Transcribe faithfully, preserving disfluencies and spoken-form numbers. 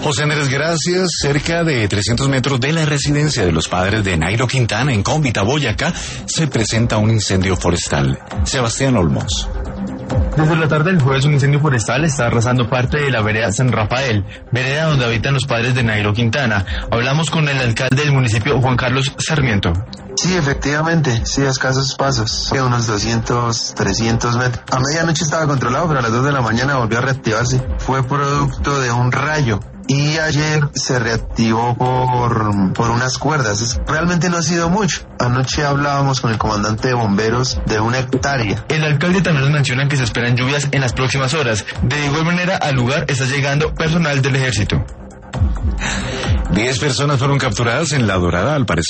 José Andrés, gracias. Cerca de trescientos metros de la residencia de los padres de Nairo Quintana en Cómbita, Boyacá, se presenta un incendio forestal. Sebastián Olmos. Desde la tarde del jueves un incendio forestal está arrasando parte de la vereda San Rafael, vereda donde habitan los padres de Nairo Quintana. Hablamos con el alcalde del municipio, Juan Carlos Sarmiento. Sí, efectivamente, sí, a escasos pasos, unos doscientos, trescientos metros. A medianoche estaba controlado, pero a las dos de la mañana volvió a reactivarse. Fue producto de un rayo. Y ayer se reactivó por, por unas cuerdas. Realmente no ha sido mucho. Anoche hablábamos con el comandante de bomberos de una hectárea. El alcalde también nos menciona que se esperan lluvias en las próximas horas. De igual manera, al lugar está llegando personal del ejército. Diez personas fueron capturadas en La Dorada, al parecer.